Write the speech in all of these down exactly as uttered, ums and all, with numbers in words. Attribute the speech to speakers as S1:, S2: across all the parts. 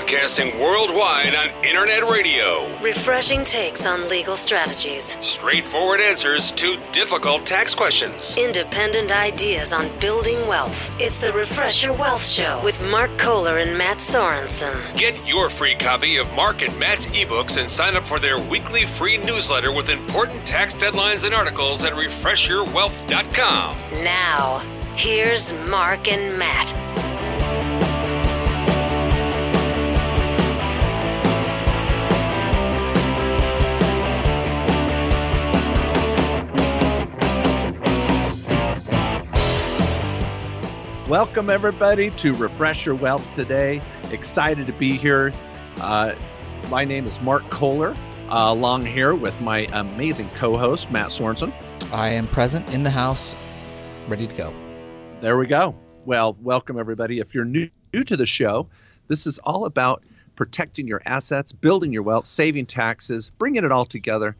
S1: Broadcasting worldwide on internet radio.
S2: Refreshing takes on legal strategies.
S1: Straightforward answers to difficult tax questions.
S2: Independent ideas on building wealth. It's the Refresh Your Wealth Show with Mark Kohler and Matt Sorensen.
S1: Get your free copy of Mark and Matt's ebooks and sign up for their weekly free newsletter with important tax deadlines and articles at refresh your wealth dot com.
S2: Now, here's Mark and Matt.
S3: Welcome, everybody, to Refresh Your Wealth today. Excited to be here. Uh, my name is Mark Kohler, uh, along here with my amazing co-host, Matt Sorensen.
S4: I am present in the house, ready to go.
S3: There we go. Well, welcome, everybody. If you're new, new to the show, this is all about protecting your assets, building your wealth, saving taxes, bringing it all together,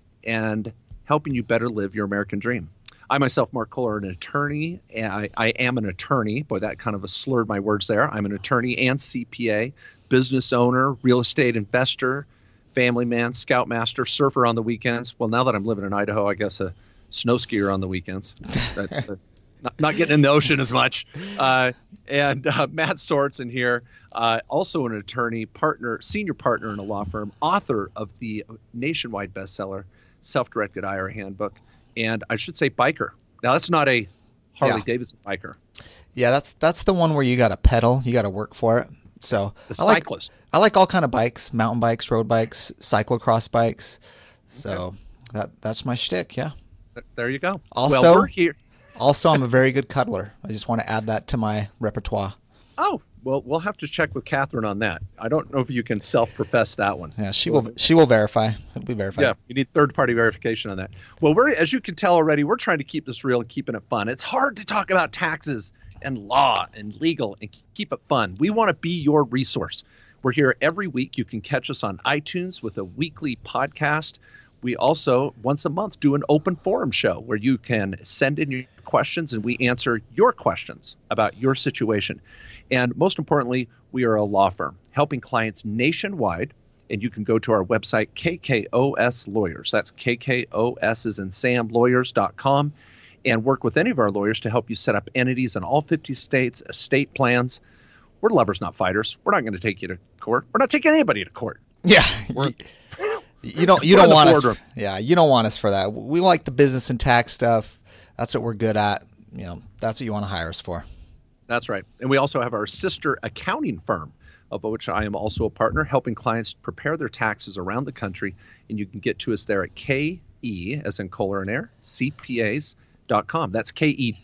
S3: and helping you better live your American dream. I myself, Mark Kohler, an attorney. And I, I am an attorney. Boy, that kind of a slurred my words there. I'm an attorney and C P A, business owner, real estate investor, family man, scoutmaster, surfer on the weekends. Well, now that I'm living in Idaho, I guess a snow skier on the weekends. That, uh, not, not getting in the ocean as much. Uh, and uh, Matt Sorensen here, uh, also an attorney, partner, senior partner in a law firm, author of the nationwide bestseller, Self-Directed I R A Handbook. And I should say biker. Now, that's not a Harley-Davidson yeah. biker.
S4: Yeah, that's that's the one where you got to pedal. You got to work for it. So
S3: the
S4: I like,
S3: cyclist.
S4: I like all kind of bikes, mountain bikes, road bikes, cyclocross bikes. So okay. that that's my shtick, yeah.
S3: There you go.
S4: Also,
S3: well, we're here.
S4: also, I'm a very good cuddler. I just want to add that to my repertoire.
S3: Oh, well, we'll have to check with Catherine on that. I don't know if you can self-profess that one.
S4: Yeah, she will. She will verify. It'll be verified.
S3: Yeah, you need third-party verification on that. Well, we're as you can tell already, we're trying to keep this real and keeping it fun. It's hard to talk about taxes and law and legal and keep it fun. We want to be your resource. We're here every week. You can catch us on iTunes with a weekly podcast. We also, once a month, do an open forum show where you can send in your questions and we answer your questions about your situation. And most importantly, we are a law firm helping clients nationwide. And you can go to our website, K K O S Lawyers. That's K K O S as in Sam Lawyers dot com, and work with any of our lawyers to help you set up entities in all fifty states, estate plans. We're lovers, not fighters. We're not going to take you to court. We're not taking anybody to court.
S4: Yeah. We're, you don't you don't want us. Yeah, you don't want us for that. We like the business and tax stuff. That's what we're good at. You know, that's what you want to hire us for.
S3: That's right. And we also have our sister accounting firm, of which I am also a partner, helping clients prepare their taxes around the country. And you can get to us there at K E, as in Kohler and Air, C P As dot com. That's K E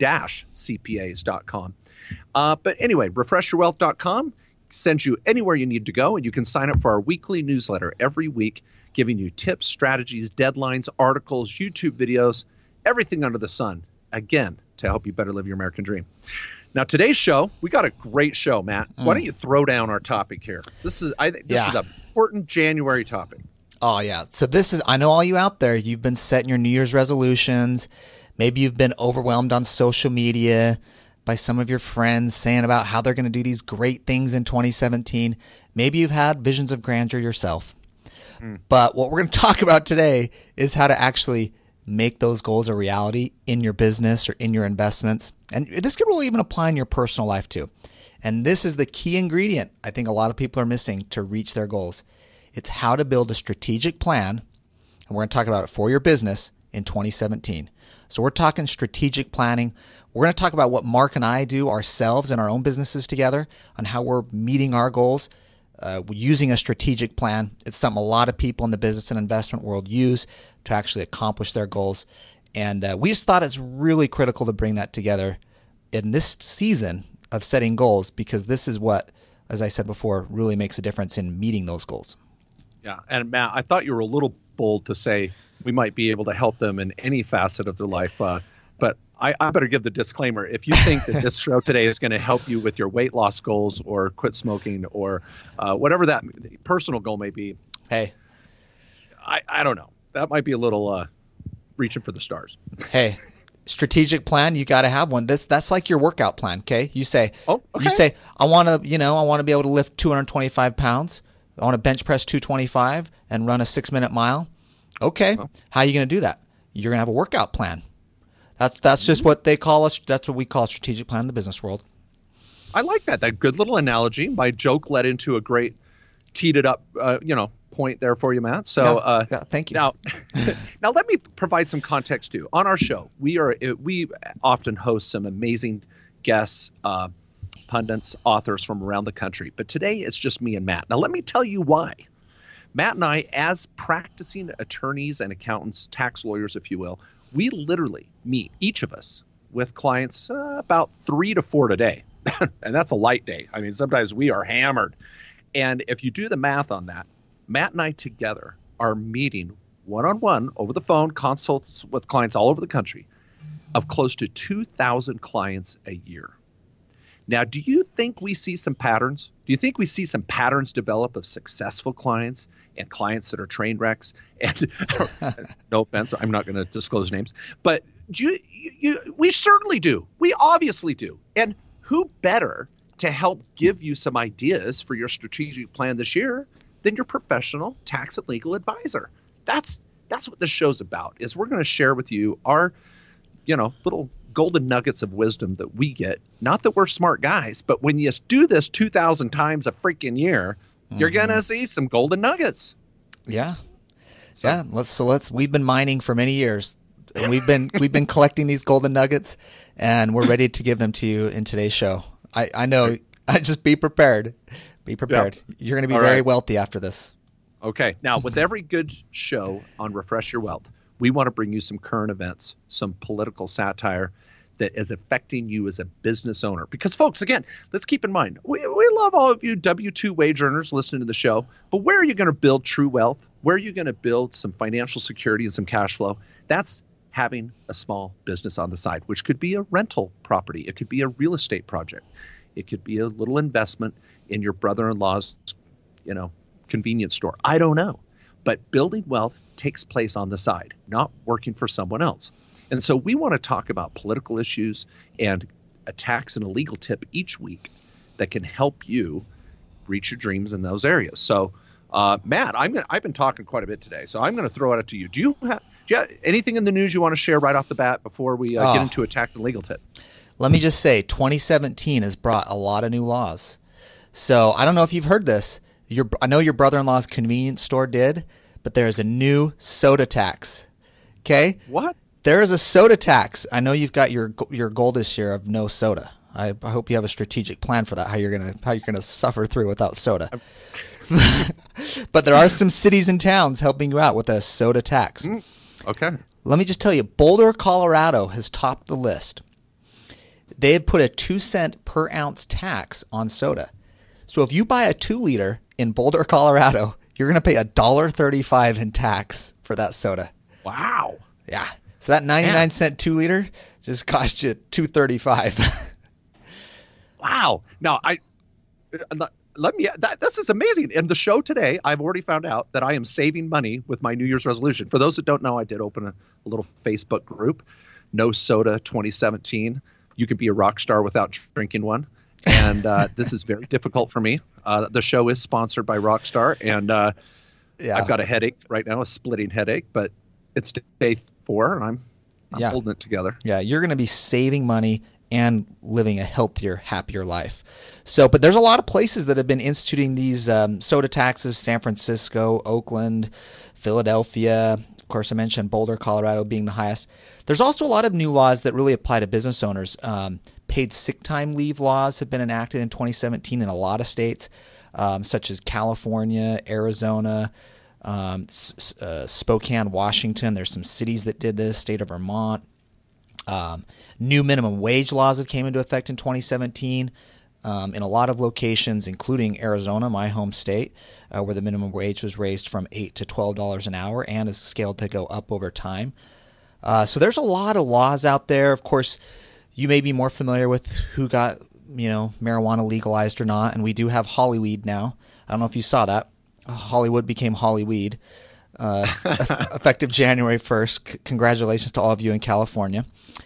S3: C P As dot com. Uh, but anyway, refresh your wealth dot com sends you anywhere you need to go. And you can sign up for our weekly newsletter every week, giving you tips, strategies, deadlines, articles, YouTube videos, everything under the sun, again, to help you better live your American dream. Now, today's show, we got a great show, Matt. Mm. Why don't you throw down our topic here? This is I think this
S4: yeah.
S3: is an important January topic.
S4: Oh, yeah. So this is, I know all you out there, you've been setting your New Year's resolutions. Maybe you've been overwhelmed on social media by some of your friends saying about how they're going to do these great things in twenty seventeen. Maybe you've had visions of grandeur yourself. Mm. But what we're going to talk about today is how to actually make those goals a reality in your business or in your investments. And this could really even apply in your personal life too. And this is the key ingredient I think a lot of people are missing to reach their goals. It's how to build a strategic plan. And we're going to talk about it for your business in twenty seventeen. So we're talking strategic planning. We're going to talk about what Mark and I do ourselves in our own businesses together on how we're meeting our goals uh, using a strategic plan. It's something a lot of people in the business and investment world use to actually accomplish their goals. And uh, we just thought it's really critical to bring that together in this season of setting goals, because this is what, as I said before, really makes a difference in meeting those goals.
S3: Yeah. And Matt, I thought you were a little bold to say we might be able to help them in any facet of their life. Uh, but I, I better give the disclaimer. If you think that this show today is going to help you with your weight loss goals or quit smoking or uh, whatever that personal goal may be,
S4: hey,
S3: I, I don't know. That might be a little uh, reaching for the stars.
S4: Hey, strategic plan, you got to have one. This that's like your workout plan. Okay, you say,
S3: oh, okay.
S4: you say, I want to, you know, I want to be able to lift two hundred twenty-five pounds. I want to bench press two twenty-five and run a six minute mile. Okay, oh. How are you going to do that? You're going to have a workout plan. That's that's just what they call us. That's what we call a strategic plan in the business world.
S3: I like that. That good little analogy. My joke led into a great teed it up, uh, you know, point there for you, Matt. So,
S4: yeah,
S3: uh,
S4: yeah, thank you.
S3: Now, now let me provide some context too. On our show, we are we often host some amazing guests, uh, pundits, authors from around the country. But today it's just me and Matt. Now, let me tell you why. Matt and I, as practicing attorneys and accountants, tax lawyers, if you will, we literally meet, each of us, with clients uh, about three to four today. And that's a light day. I mean, sometimes we are hammered. And if you do the math on that, Matt and I together are meeting one-on-one over the phone, consults with clients all over the country, of close to two thousand clients a year. Now, do you think we see some patterns? Do you think we see some patterns develop of successful clients and clients that are train wrecks? And no offense, I'm not going to disclose names, but do you, you, we certainly do. We obviously do. And who better to help give you some ideas for your strategic plan this year than your professional tax and legal advisor? That's that's what this show's about. Is we're going to share with you our, you know, little golden nuggets of wisdom that we get. Not that we're smart guys, but when you do this two thousand times a freaking year, mm-hmm. you're going to see some golden nuggets.
S4: Yeah. So. Yeah. Let's, so let's, we've been mining for many years, and we've been, we've been collecting these golden nuggets, and we're ready to give them to you in today's show. I, I know. I just be prepared. Be prepared. Yep. You're going to be All very right. wealthy after this.
S3: Okay. Now, with every good show on Refresh Your Wealth, we want to bring you some current events, some political satire that is affecting you as a business owner. Because, folks, again, let's keep in mind, we, we love all of you W two wage earners listening to the show, but where are you going to build true wealth? Where are you going to build some financial security and some cash flow? That's having a small business on the side, which could be a rental property. It could be a real estate project. It could be a little investment in your brother-in-law's, you know, convenience store. I don't know. But building wealth takes place on the side, not working for someone else. And so we want to talk about political issues and a tax and a legal tip each week that can help you reach your dreams in those areas. So, uh, Matt, I'm gonna, I've been talking quite a bit today, so I'm going to throw it out to you. Do you have, do you have anything in the news you want to share right off the bat before we uh, oh. get into a tax and legal tip?
S4: Let me just say, twenty seventeen has brought a lot of new laws. So I don't know if you've heard this. Your, I know your brother-in-law's convenience store did, but there is a new soda tax. Okay?
S3: What?
S4: There is a soda tax. I know you've got your your goal this year of no soda. I, I hope you have a strategic plan for that. How you're gonna how you're gonna suffer through without soda. But there are some cities and towns helping you out with a soda tax.
S3: Mm, okay.
S4: Let me just tell you, Boulder, Colorado has topped the list. They have put a two cent per ounce tax on soda. So if you buy a two liter in Boulder, Colorado, you're gonna pay a dollar thirty-five in tax for that soda.
S3: Wow.
S4: Yeah. So that ninety-nine cent two liter just cost you two thirty-five.
S3: Wow. Now I let, let me. That, this is amazing. In the show today, I've already found out that I am saving money with my New Year's resolution. For those that don't know, I did open a, a little Facebook group, No Soda twenty seventeen. You could be a rock star without drinking one, and uh, this is very difficult for me. Uh, the show is sponsored by Rockstar, and uh, yeah. I've got a headache right now, a splitting headache, but it's day four, and I'm, I'm yeah. holding it together.
S4: Yeah, you're going to be saving money and living a healthier, happier life. So, but there's a lot of places that have been instituting these um, soda taxes: San Francisco, Oakland, Philadelphia. Of course, I mentioned Boulder, Colorado being the highest. There's also a lot of new laws that really apply to business owners. Um, paid sick time leave laws have been enacted in twenty seventeen in a lot of states, um, such as California, Arizona, Um, uh, Spokane, Washington. There's some cities that did this, state of Vermont. Um, new minimum wage laws have came into effect in twenty seventeen um, in a lot of locations, including Arizona, my home state, uh, where the minimum wage was raised from eight to twelve dollars an hour and is scaled to go up over time. Uh, so there's a lot of laws out there. Of course, you may be more familiar with who got, you know, marijuana legalized or not, and we do have Hollyweed now. I don't know if you saw that. Hollywood became Hollyweed, uh, effective January first. C- congratulations to all of you in California.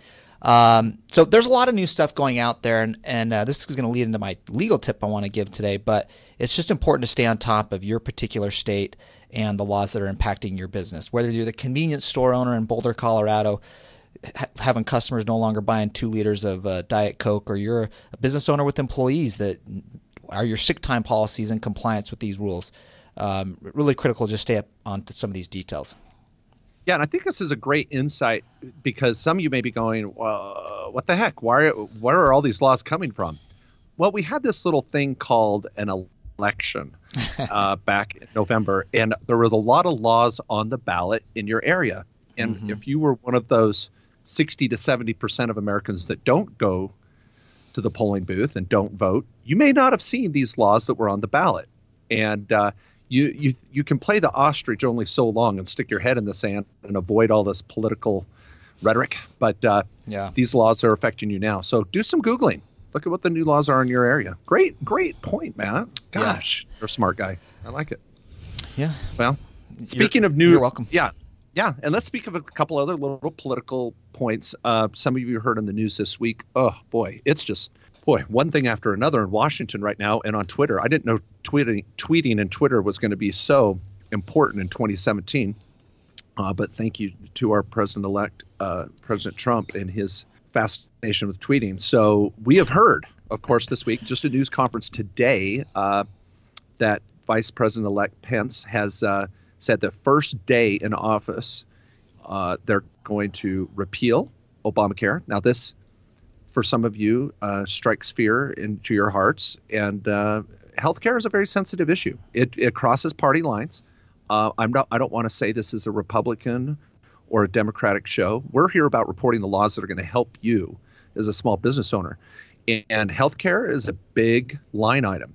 S4: Um, so there's a lot of new stuff going out there, and, and uh, this is going to lead into my legal tip I want to give today, but it's just important to stay on top of your particular state and the laws that are impacting your business. Whether you're the convenience store owner in Boulder, Colorado, ha- having customers no longer buying two liters of uh, Diet Coke, or you're a business owner with employees that are your sick time policies in compliance with these rules. Um, really critical to just stay up on some of these details.
S3: Yeah, and I think this is a great insight because some of you may be going, well, what the heck? Why, where are all these laws coming from? Well, we had this little thing called an election uh, back in November, and there was a lot of laws on the ballot in your area. And mm-hmm. if you were one of those sixty to seventy percent of Americans that don't go to the polling booth and don't vote, you may not have seen these laws that were on the ballot. And uh, You, you you can play the ostrich only so long and stick your head in the sand and avoid all this political rhetoric. But uh,
S4: yeah.
S3: these laws are affecting you now. So do some Googling. Look at what the new laws are in your area. Great, great point, Matt. Gosh, yeah. You're a smart guy. I like it.
S4: Yeah.
S3: Well, speaking
S4: you're,
S3: of new.
S4: You're welcome.
S3: Yeah. Yeah. And let's speak of a couple other little political points. Uh, some of you heard in the news this week. Oh, boy. It's just. Boy, one thing after another in Washington right now and on Twitter. I didn't know tweeting, tweeting and Twitter was going to be so important in twenty seventeen. Uh, but thank you to our president-elect, uh, President Trump, and his fascination with tweeting. So we have heard, of course, this week, just a news conference today, uh, that Vice President-elect Pence has uh, said the first day in office, uh, they're going to repeal Obamacare. Now, this for some of you, uh, strikes fear into your hearts. And uh, healthcare is a very sensitive issue. It, it crosses party lines. Uh, I'm not. I don't want to say this is a Republican or a Democratic show. We're here about reporting the laws that are going to help you as a small business owner. And healthcare is a big line item.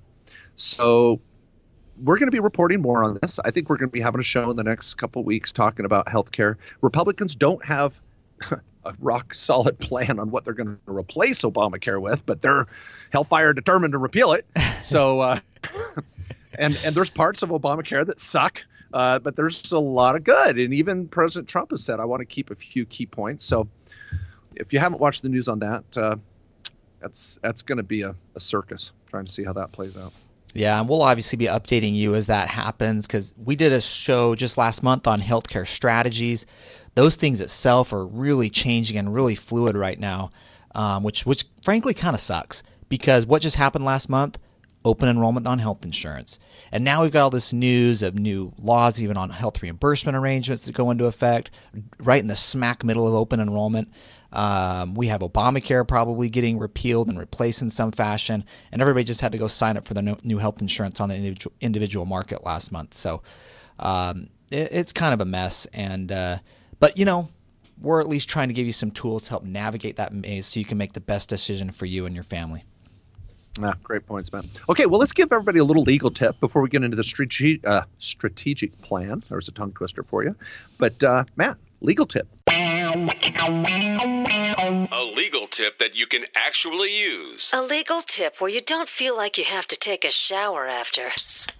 S3: So we're going to be reporting more on this. I think we're going to be having a show in the next couple of weeks talking about healthcare. Republicans don't have a rock solid plan on what they're going to replace Obamacare with, but they're hellfire determined to repeal it. So, uh, and and there's parts of Obamacare that suck, uh, but there's a lot of good. And even President Trump has said, I want to keep a few key points. So if you haven't watched the news on that, uh, that's that's going to be a, a circus trying to see how that plays out.
S4: Yeah, and we'll obviously be updating you as that happens because we did a show just last month on healthcare strategies. Those things itself are really changing and really fluid right now, um, which which frankly kind of sucks because what just happened last month? Open enrollment on health insurance. And now we've got all this news of new laws even on health reimbursement arrangements that go into effect right in the smack middle of open enrollment. Um, we have Obamacare probably getting repealed and replaced in some fashion, and everybody just had to go sign up for the no, new health insurance on the individual, individual market last month. So um, it, it's kind of a mess. And uh, but, you know, we're at least trying to give you some tools to help navigate that maze so you can make the best decision for you and your family.
S3: Ah, great points, man. Okay, well, let's give everybody a little legal tip before we get into the strate- uh, strategic plan. There's a tongue twister for you. But, uh, Matt, legal tip.
S1: A legal tip that you can actually use.
S2: A legal tip where you don't feel like you have to take a shower after.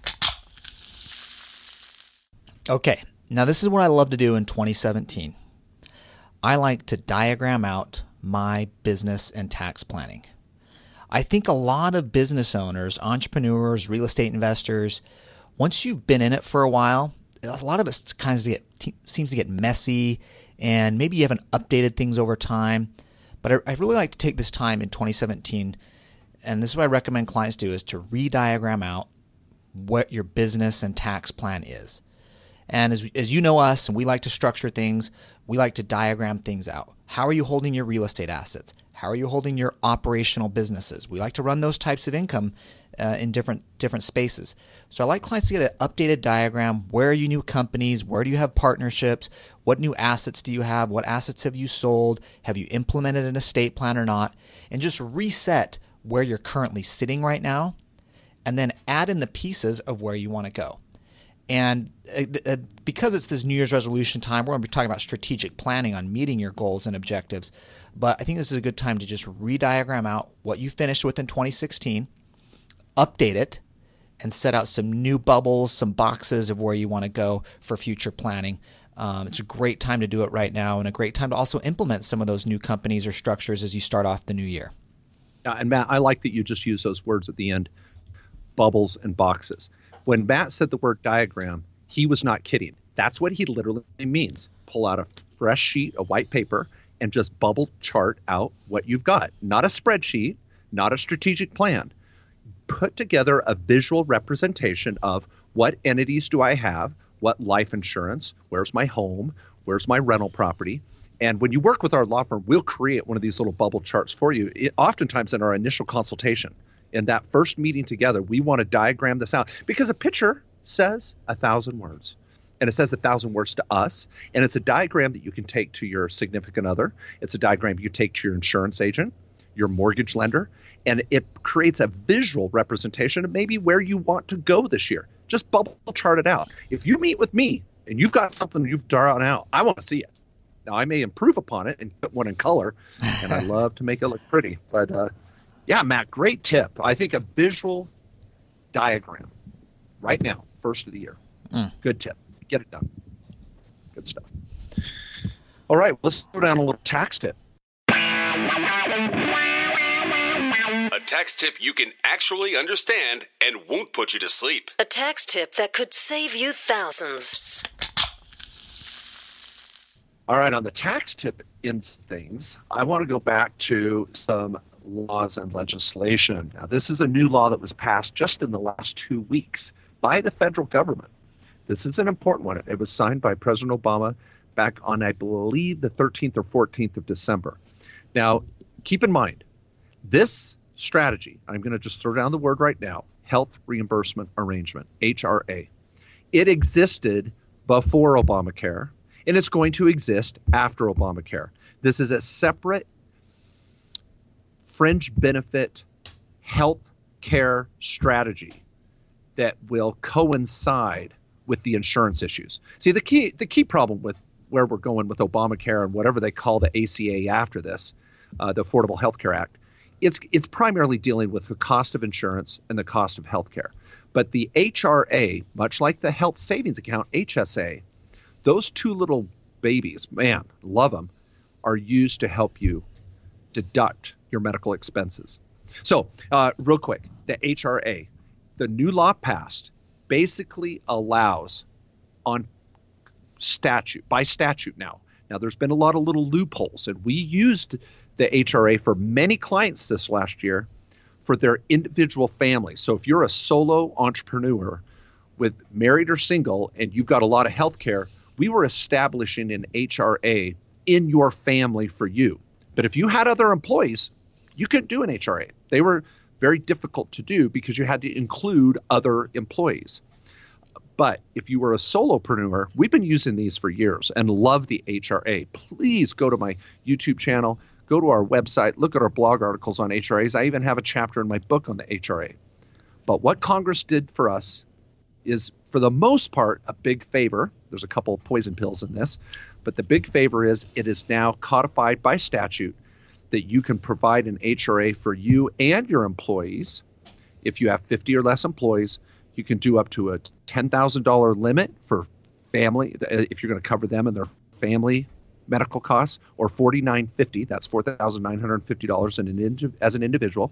S4: Okay, now this is what I love to do in twenty seventeen. I like to diagram out my business and tax planning. I think a lot of business owners, entrepreneurs, real estate investors, once you've been in it for a while, a lot of it kind of get, seems to get messy, and maybe you haven't updated things over time. But I, I really like to take this time in twenty seventeen, and this is what I recommend clients do, is to re-diagram out what your business and tax plan is. And as, as you know us, and we like to structure things, we like to diagram things out. How are you holding your real estate assets? How are you holding your operational businesses? We like to run those types of income uh, in different different spaces. So I like clients to get an updated diagram. Where are you new companies? Where do you have partnerships? What new assets do you have? What assets have you sold? Have you implemented an estate plan or not? And just reset where you're currently sitting right now, and then add in the pieces of where you want to go. And uh, because it's this New Year's resolution time, we're going to be talking about strategic planning on meeting your goals and objectives. But I think this is a good time to just re-diagram out what you finished with in twenty sixteen, update it, and set out some new bubbles, some boxes of where you want to go for future planning. Um, it's a great time to do it right now, and a great time to also implement some of those new companies or structures as you start off the new year.
S3: Yeah, and Matt, I like that you just use those words at the end, bubbles and boxes. When Matt said the word diagram, he was not kidding. That's what he literally means. Pull out a fresh sheet of white paper and just bubble chart out what you've got. Not a spreadsheet, not a strategic plan. Put together a visual representation of what entities do I have, what life insurance, where's my home, where's my rental property. And when you work with our law firm, we'll create one of these little bubble charts for you, it, oftentimes in our initial consultation. In that first meeting together, we want to diagram this out because a picture says a thousand words. And it says a thousand words to us. And it's a diagram that you can take to your significant other. It's a diagram you take to your insurance agent, your mortgage lender. And it creates a visual representation of maybe where you want to go this year. Just bubble chart it out. If you meet with me and you've got something you've drawn out, I want to see it. Now, I may improve upon it and put one in color, and I love to make it look pretty. But, uh, yeah, Matt, great tip. I think a visual diagram right now, first of the year. Mm. Good tip. Get it done. Good stuff. All right, let's go down a little tax tip.
S1: A tax tip you can actually understand and won't put you to sleep.
S2: A tax tip that could save you thousands.
S3: All right, on the tax tip in things, I want to go back to some laws and legislation. Now, this is a new law that was passed just in the last two weeks by the federal government. This is an important one. It was signed by President Obama back on, I believe, the thirteenth or fourteenth of December. Now, keep in mind, this strategy, I'm going to just throw down the word right now, Health Reimbursement Arrangement, H R A. It existed before Obamacare, and it's going to exist after Obamacare. This is a separate fringe benefit health care strategy that will coincide with the insurance issues. See, the key the key problem with where we're going with Obamacare and whatever they call the A C A after this, uh, the Affordable Health Care Act, it's it's primarily dealing with the cost of insurance and the cost of health care. But the H R A, much like the Health Savings Account, H S A, those two little babies, man, love them, are used to help you deduct your medical expenses. So uh, real quick, the H R A, the new law passed, basically allows on statute, by statute now. Now, there's been a lot of little loopholes, and we used the H R A for many clients this last year for their individual families. So if you're a solo entrepreneur with married or single and you've got a lot of health care, we were establishing an H R A in your family for you. But if you had other employees, you couldn't do an H R A. They were very difficult to do because you had to include other employees. But if you were a solopreneur, we've been using these for years and love the H R A. Please go to my YouTube channel, go to our website, look at our blog articles on H R As. I even have a chapter in my book on the H R A. But what Congress did for us is, for the most part, a big favor. There's a couple of poison pills in this, but the big favor is it is now codified by statute that you can provide an H R A for you and your employees. If you have fifty or less employees, you can do up to a ten thousand dollars limit for family, if you're going to cover them and their family medical costs, or forty-nine fifty. That's four thousand nine hundred fifty dollars in an, as an individual.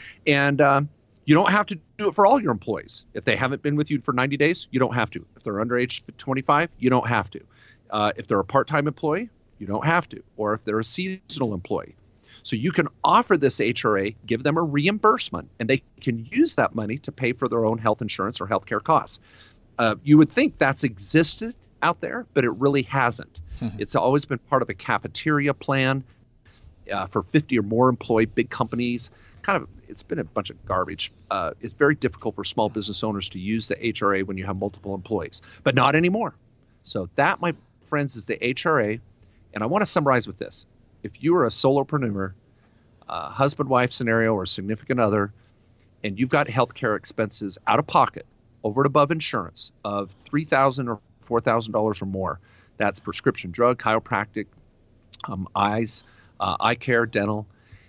S3: And um, you don't have to do it for all your employees. If they haven't been with you for ninety days, you don't have to. If they're under age twenty-five, you don't have to. Uh, if they're a part-time employee, you don't have to. Or if they're a seasonal employee. So you can offer this H R A, give them a reimbursement, and they can use that money to pay for their own health insurance or health care costs. Uh, you would think that's existed out there, but it really hasn't. Mm-hmm. It's always been part of a cafeteria plan uh, for fifty or more employee big companies. Kind of, it's been a bunch of garbage. Uh, it's very difficult for small business owners to use the H R A when you have multiple employees, but not anymore. So that, my friends, is the H R A. And I want to summarize with this. If you are a solopreneur, a husband-wife scenario, or a significant other, and you've got healthcare expenses out of pocket over and above insurance of three thousand dollars or four thousand dollars or more, that's prescription drug, chiropractic, um, eyes, uh, eye care, dental,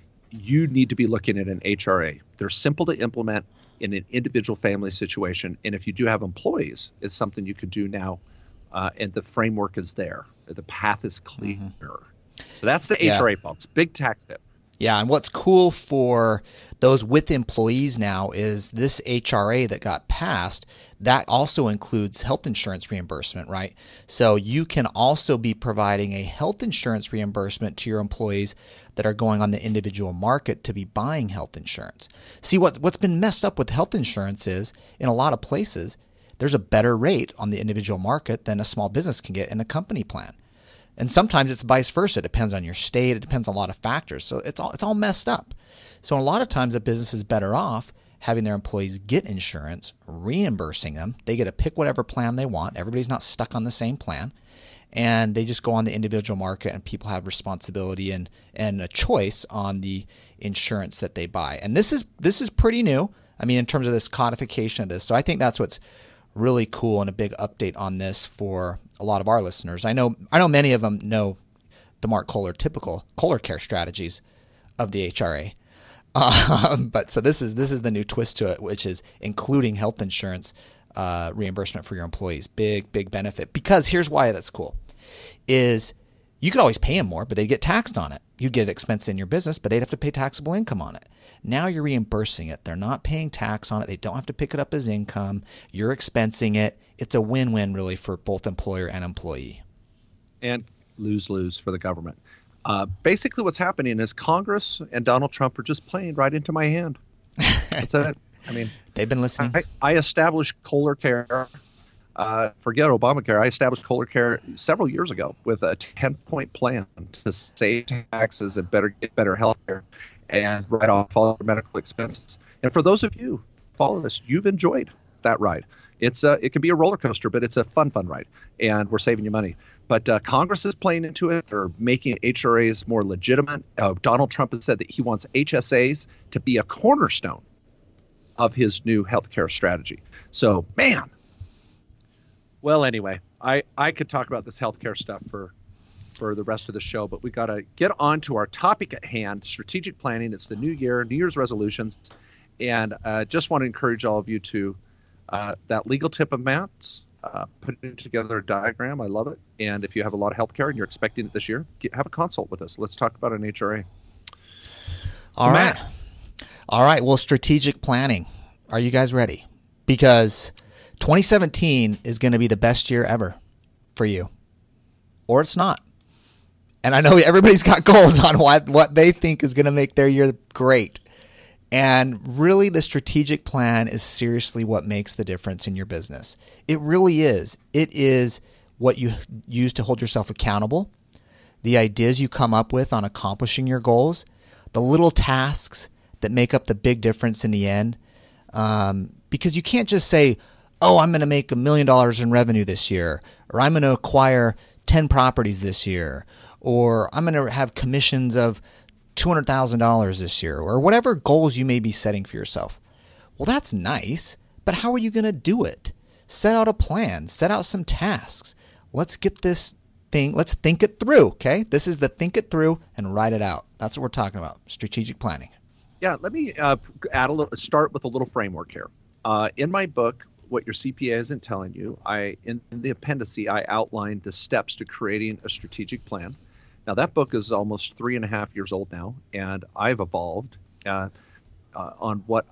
S3: you need to be looking at an H R A. They're simple to implement in an individual family situation. And if you do have employees, it's something you could do now uh, and the framework is there. The path is clear. Mm-hmm. So that's the
S4: Yeah.
S3: H R A, folks. Big tax tip.
S4: Yeah, and what's cool for those with employees now is this H R A that got passed, that also includes health insurance reimbursement, right? So you can also be providing a health insurance reimbursement to your employees that are going on the individual market to be buying health insurance. See, what, what's been messed up with health insurance is, in a lot of places, there's a better rate on the individual market than a small business can get in a company plan. And sometimes it's vice versa. It depends on your state. It depends on a lot of factors. So it's all it's all messed up. So a lot of times a business is better off having their employees get insurance, reimbursing them. They get to pick whatever plan they want. Everybody's not stuck on the same plan. And they just go on the individual market, and people have responsibility and, and a choice on the insurance that they buy. And this is this is pretty new. I mean, in terms of this codification of this. So I think that's what's really cool and a big update on this for a lot of our listeners. I know I know many of them know the Mark Kohler typical Kohler Care strategies of the H R A. Um, but so this is this is the new twist to it, which is including health insurance uh, reimbursement for your employees. Big, big benefit. Because here's why that's cool. Is you could always pay them more, but they'd get taxed on it. You'd get expense in your business, but they'd have to pay taxable income on it. Now you're reimbursing it. They're not paying tax on it. They don't have to pick it up as income. You're expensing it. It's a win-win really for both employer and employee.
S3: And lose-lose for the government. Uh, basically what's happening is Congress and Donald Trump are just playing right into my hand. That's it. I mean,
S4: they've been listening.
S3: I, I established Kohler Care. Uh, forget Obamacare. I established Kohler Care several years ago with a ten-point plan to save taxes and better get better health care and write off all your medical expenses. And for those of you who follow this, you've enjoyed that ride. It's a, it can be a roller coaster, but it's a fun, fun ride, and we're saving you money. But uh, Congress is playing into it. They're making H R As more legitimate. Uh, Donald Trump has said that he wants H S As to be a cornerstone of his new healthcare strategy. So, man. Well, anyway, I, I could talk about this healthcare stuff for for the rest of the show, but we got to get on to our topic at hand, strategic planning. It's the new year, New Year's resolutions, and uh, just want to encourage all of you to uh, that legal tip of Matt's, uh, putting together a diagram. I love it. And if you have a lot of healthcare and you're expecting it this year, get, have a consult with us. Let's talk about an H R A.
S4: All
S3: Matt.
S4: right. All right. Well, strategic planning. Are you guys ready? Because twenty seventeen is going to be the best year ever for you, or it's not. And I know everybody's got goals on what, what they think is going to make their year great. And really, the strategic plan is seriously what makes the difference in your business. It really is. It is what you use to hold yourself accountable, the ideas you come up with on accomplishing your goals, the little tasks that make up the big difference in the end. Um, because you can't just say, oh, I'm going to make a million dollars in revenue this year, or I'm going to acquire ten properties this year, or I'm going to have commissions of two hundred thousand dollars this year, or whatever goals you may be setting for yourself. Well, that's nice, but how are you going to do it? Set out a plan, set out some tasks. Let's get this thing, let's think it through, okay? This is the think it through and write it out. That's what we're talking about, strategic planning.
S3: Yeah, let me uh, add a little, start with a little framework here. Uh, in my book, What Your C P A Isn't Telling You, I in, in the appendice, I outlined the steps to creating a strategic plan. Now, that book is almost three and a half years old now, and I've evolved uh, uh, on what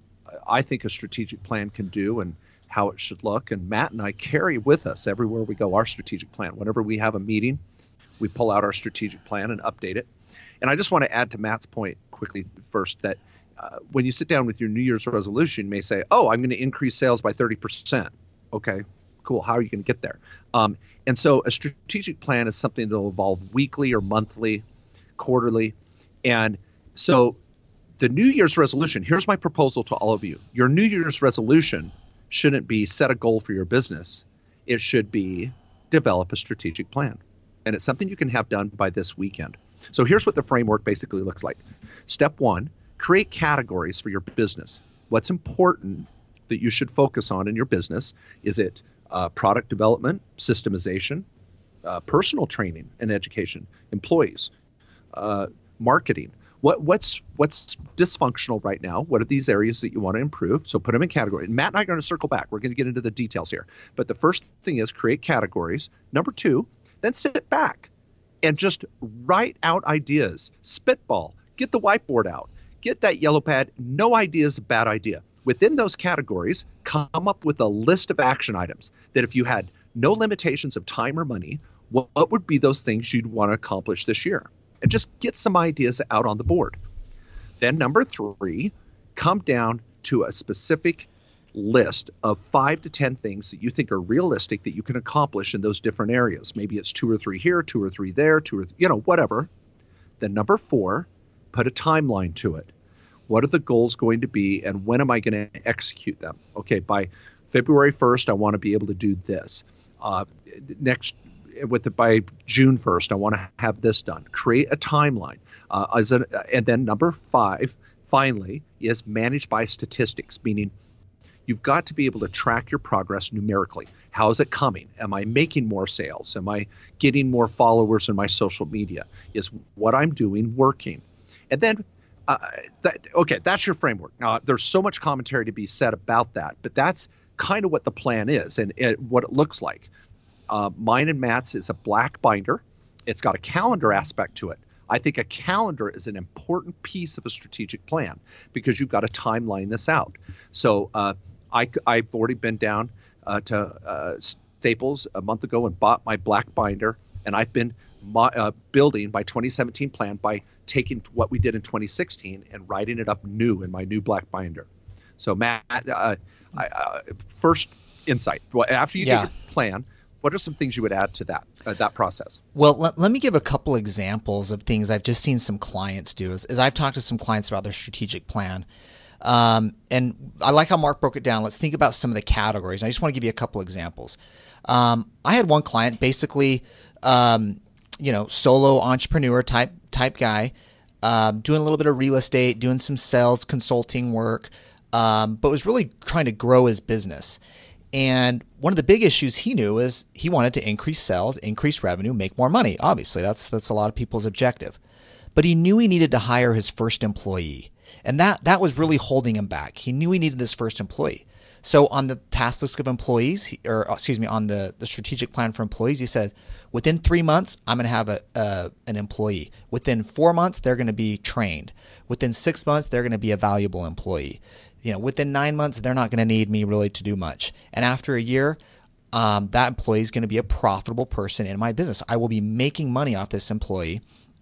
S3: I think a strategic plan can do and how it should look. And Matt and I carry with us everywhere we go our strategic plan. Whenever we have a meeting, we pull out our strategic plan and update it. And I just want to add to Matt's point quickly first that uh, when you sit down with your New Year's resolution, you may say, oh, I'm going to increase sales by thirty percent. Okay, cool. How are you going to get there? Um, and so a strategic plan is something that will evolve weekly or monthly, quarterly. And so the New Year's resolution, here's my proposal to all of you. Your New Year's resolution shouldn't be set a goal for your business. It should be develop a strategic plan. And it's something you can have done by this weekend. So here's what the framework basically looks like. Step one, create categories for your business. What's important that you should focus on in your business? Is it uh, product development, systemization, uh, personal training and education, employees, uh, marketing? What what's what's dysfunctional right now? What are these areas that you want to improve? So put them in category. And Matt and I are going to circle back. We're going to get into the details here. But the first thing is create categories. Number two, then sit back and just write out ideas. Spitball. Get the whiteboard out. Get that yellow pad. No idea is a bad idea. Within those categories, come up with a list of action items that if you had no limitations of time or money, what, what would be those things you'd want to accomplish this year? And just get some ideas out on the board. Then number three, come down to a specific list of five to ten things that you think are realistic that you can accomplish in those different areas. Maybe it's two or three here, two or three there, two or, th- you know, whatever. Then number four, put a timeline to it. What are the goals going to be and when am I going to execute them? Okay, by February first, I want to be able to do this. Uh, next with the, by June first, I want to have this done. Create a timeline. Uh, as a, and then number five, finally, is managed by statistics, meaning you've got to be able to track your progress numerically. How is it coming? Am I making more sales? Am I getting more followers in my social media? Is what I'm doing working? And then, uh, that, okay, that's your framework. Now, there's so much commentary to be said about that, but that's kind of what the plan is and it, what it looks like. Uh, mine and Matt's is a black binder. It's got a calendar aspect to it. I think a calendar is an important piece of a strategic plan because you've got to timeline this out. So uh, I, I've already been down uh, to uh, Staples a month ago and bought my black binder, and I've been mo- uh, building my twenty seventeen plan by taking what we did in twenty sixteen and writing it up new in my new black binder. So Matt, uh, I, uh, first insight, after you
S4: yeah.
S3: get your plan, what are some things you would add to that uh, that process?
S4: Well, let, let me give a couple examples of things I've just seen some clients do. As, as I've talked to some clients about their strategic plan, um, and I like how Mark broke it down. Let's think about some of the categories. I just want to give you a couple examples. Um, I had one client, basically, um, you know, solo entrepreneur type type guy, uh, doing a little bit of real estate, doing some sales consulting work, um, but was really trying to grow his business. And one of the big issues he knew is he wanted to increase sales, increase revenue, make more money. Obviously, that's that's a lot of people's objective. But he knew he needed to hire his first employee. And that that was really holding him back. He knew he needed this first employee. So on the task list of employees, he, or excuse me, on the, the strategic plan for employees, he said, within three months, I'm going to have a, a an employee. Within four months, they're going to be trained. Within six months, they're going to be a valuable employee. You know, within nine months, they're not going to need me really to do much. And after a year, um, that employee is going to be a profitable person in my business. I will be making money off this employee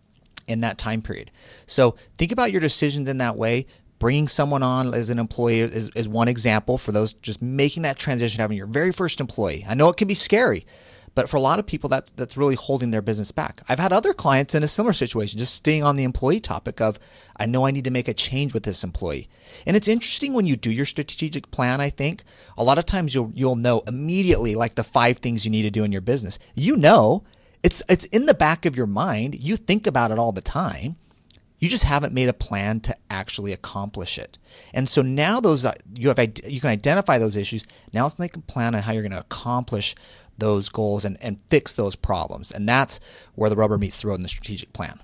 S4: in that time period. So think about your decisions in that way. Bringing someone on as an employee is, is one example for those just making that transition, having your very first employee. I know it can be scary, but for a lot of people, that's that's really holding their business back. I've had other clients in a similar situation, just staying on the employee topic of, I know I need to make a change with this employee. And it's interesting when you do your strategic plan, I think, a lot of times you'll you'll know immediately like the five things you need to do in your business. You know, it's it's in the back of your mind. You think about it all the time. You just haven't made a plan to actually accomplish it. And so now those you have you can identify those issues. Now let's make a plan on how you're going to accomplish those goals and, and fix those problems. And that's where the rubber meets the road in the strategic plan.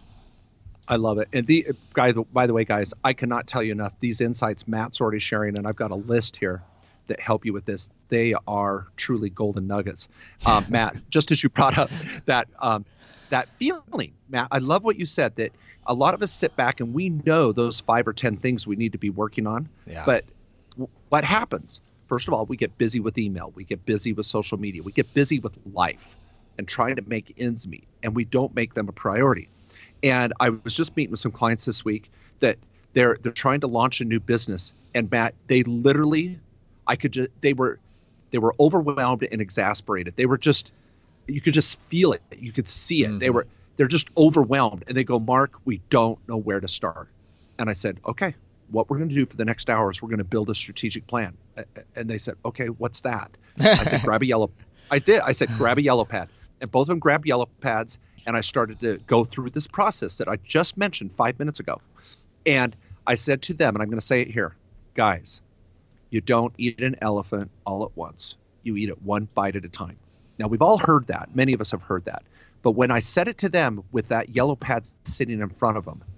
S3: I love it. And the guy, by the way, guys, I cannot tell you enough. These insights Matt's already sharing, and I've got a list here that help you with this. They are truly golden nuggets. Um, Matt, just as you brought up that um, that feeling, Matt, I love what you said, that a lot of us sit back and we know those five or ten things we need to be working on.
S4: Yeah.
S3: But w- what happens? First of all, we get busy with email. We get busy with social media. We get busy with life and trying to make ends meet, and we don't make them a priority. And I was just meeting with some clients this week that they're they're trying to launch a new business. And Matt, they literally, I could just, they were, they were overwhelmed and exasperated. They were just, you could just feel it. You could see it. Mm-hmm. They were, they're just overwhelmed. And they go, Mark, we don't know where to start. And I said, okay, what we're going to do for the next hour is we're going to build a strategic plan. And they said, okay, what's that? I said, grab a yellow. I did. I said, grab a yellow pad. And both of them grabbed yellow pads. And I started to go through this process that I just mentioned five minutes ago. And I said to them, and I'm going to say it here, guys, you don't eat an elephant all at once. You eat it one bite at a time. Now, we've all heard that. Many of us have heard that. But when I said it to them with that yellow pad sitting in front of them,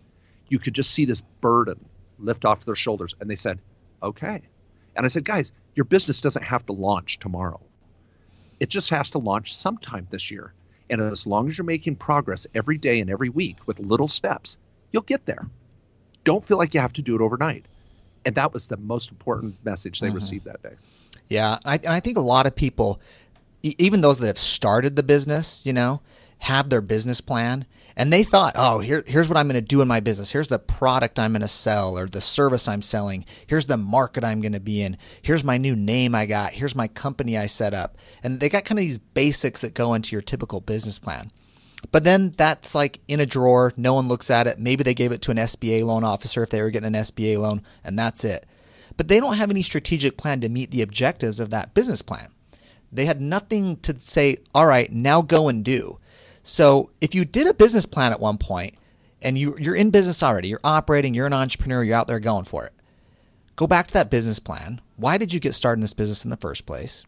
S3: you could just see this burden lift off their shoulders. And they said, okay. And I said, guys, your business doesn't have to launch tomorrow. It just has to launch sometime this year. And as long as you're making progress every day and every week with little steps, you'll get there. Don't feel like you have to do it overnight. And that was the most important message they mm-hmm. received that day.
S4: Yeah. I, and I think a lot of people, e- even those that have started the business, you know, have their business plan. And they thought, oh, here, here's what I'm going to do in my business. Here's the product I'm going to sell or the service I'm selling. Here's the market I'm going to be in. Here's my new name I got. Here's my company I set up. And they got kind of these basics that go into your typical business plan. But then that's like in a drawer. No one looks at it. Maybe they gave it to an S B A loan officer if they were getting an S B A loan, and that's it. But they don't have any strategic plan to meet the objectives of that business plan. They had nothing to say, all right, now go and do. So if you did a business plan at one point and you, you're in business already, you're operating, you're an entrepreneur, you're out there going for it, go back to that business plan. Why did you get started in this business in the first place?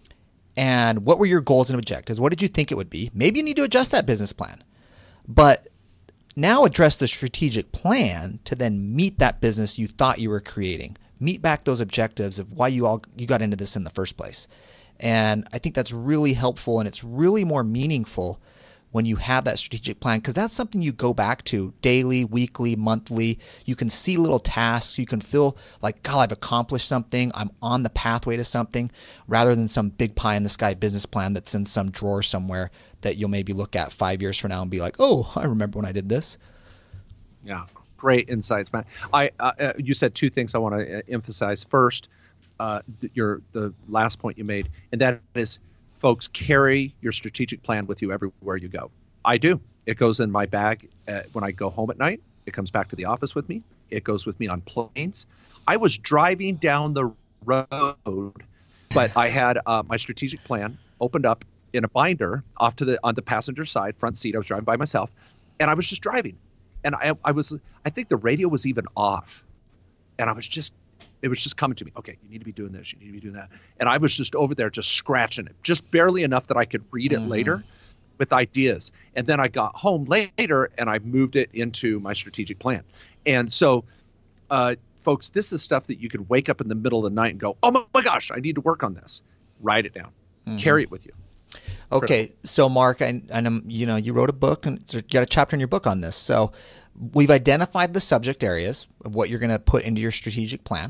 S4: And what were your goals and objectives? What did you think it would be? Maybe you need to adjust that business plan. But now address the strategic plan to then meet that business you thought you were creating. Meet back those objectives of why you all you got into this in the first place. And I think that's really helpful, and it's really more meaningful when you have that strategic plan, because that's something you go back to daily, weekly, monthly. You can see little tasks. You can feel like, God, I've accomplished something. I'm on the pathway to something, rather than some big pie in the sky business plan that's in some drawer somewhere that you'll maybe look at five years from now and be like, oh, I remember when I did this.
S3: Yeah, great insights, Matt. I uh, you said two things I want to emphasize. First, uh, your the last point you made, and that is, folks, carry your strategic plan with you everywhere you go. I do. It goes in my bag uh, when I go home at night. It comes back to the office with me. It goes with me on planes. I was driving down the road, but I had uh, my strategic plan opened up in a binder off to the on the passenger side, front seat. I was driving by myself, and I was just driving. And I, I was, I think the radio was even off, and I was just. It was just coming to me. Okay, you need to be doing this. You need to be doing that. And I was just over there just scratching it, just barely enough that I could read it mm-hmm. later with ideas. And then I got home later and I moved it into my strategic plan. And so, uh, folks, this is stuff that you can wake up in the middle of the night and go, oh my, my gosh, I need to work on this. Write it down. Mm-hmm. Carry it with you.
S4: Okay, Critical. So Mark, I, and you know, you wrote a book and you got a chapter in your book on this. So we've identified the subject areas of what you're going to put into your strategic plan.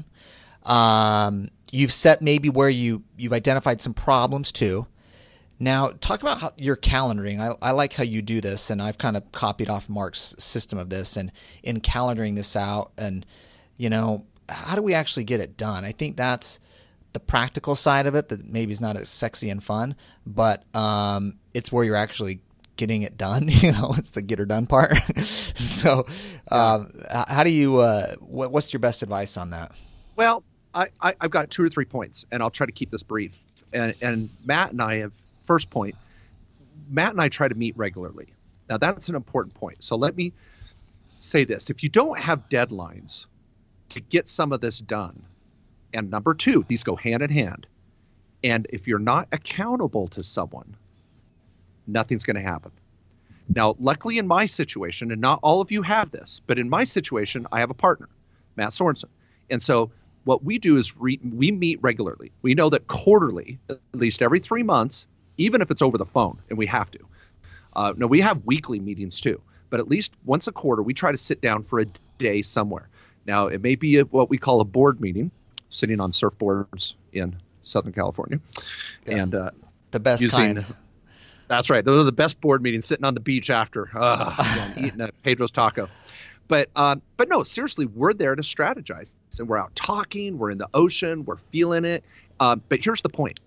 S4: Um, you've set maybe where you, you've identified some problems too. Now talk about how your calendaring. I, I like how you do this, and I've kind of copied off Mark's system of this, and in calendaring this out, and you know, how do we actually get it done? I think that's the practical side of it that maybe is not as sexy and fun, but, um, it's where you're actually getting it done. You know, it's the get her done part. So, um, how do you, uh, what, what's your best advice on that?
S3: Well, I, I, I've got two or three points, and I'll try to keep this brief. And, and Matt and I have, first point, Matt and I try to meet regularly. Now, that's an important point. So let me say this. If you don't have deadlines to get some of this done, and number two, these go hand in hand, and if you're not accountable to someone, nothing's going to happen. Now, luckily in my situation, and not all of you have this, but in my situation, I have a partner, Matt Sorensen. And so what we do is re- we meet regularly. We know that quarterly, at least every three months, even if it's over the phone, and we have to. Uh, no, we have weekly meetings too, but at least once a quarter, we try to sit down for a day somewhere. Now, it may be a, what we call a board meeting, sitting on surfboards in Southern California.
S4: Yeah.
S3: And uh,
S4: the best
S3: using,
S4: kind.
S3: That's right. Those are the best board meetings, sitting on the beach after uh, eating a Pedro's taco. But um, but no, seriously, we're there to strategize. And we're out talking. We're in the ocean. We're feeling it. Um, but here's the point.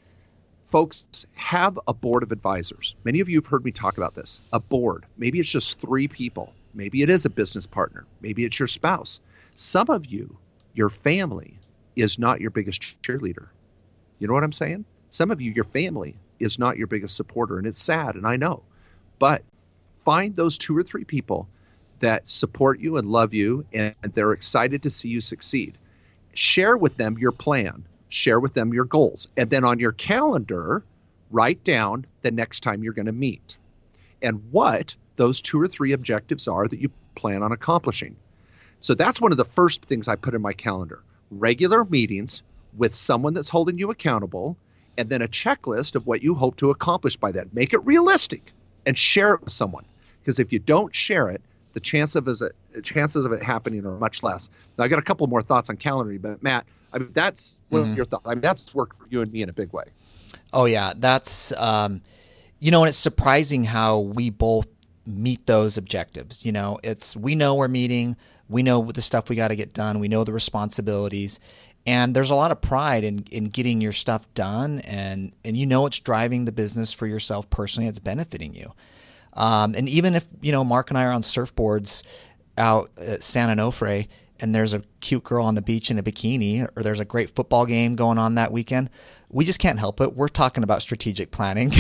S3: Folks, have a board of advisors. Many of you have heard me talk about this. A board. Maybe it's just three people. Maybe it is a business partner. Maybe it's your spouse. Some of you, your family, is not your biggest cheerleader. You know what I'm saying? Some of you, your family is not your biggest supporter, and it's sad, and I know. But find those two or three people that support you and love you, and they're excited to see you succeed. Share with them your plan. Share with them your goals. And then on your calendar, write down the next time you're going to meet and what those two or three objectives are that you plan on accomplishing. So that's one of the first things I put in my calendar. Regular meetings with someone that's holding you accountable, and then a checklist of what you hope to accomplish by that. Make it realistic and share it with someone. Because if you don't share it, the chance of it, chances of it happening are much less. Now, I got a couple more thoughts on calendaring, but Matt, I mean, that's what
S4: Mm-hmm.
S3: are your thoughts? I mean, that's worked for you and me in a big way.
S4: Oh yeah, that's um, you know, and it's surprising how we both meet those objectives. You know, it's we know we're meeting, we know the stuff we got to get done, we know the responsibilities, and there's a lot of pride in in getting your stuff done, and and you know it's driving the business for yourself personally. It's benefiting you, um, and even if you know Mark and I are on surfboards out at San Onofre, and there's a cute girl on the beach in a bikini, or there's a great football game going on that weekend, we just can't help it. We're talking about strategic planning.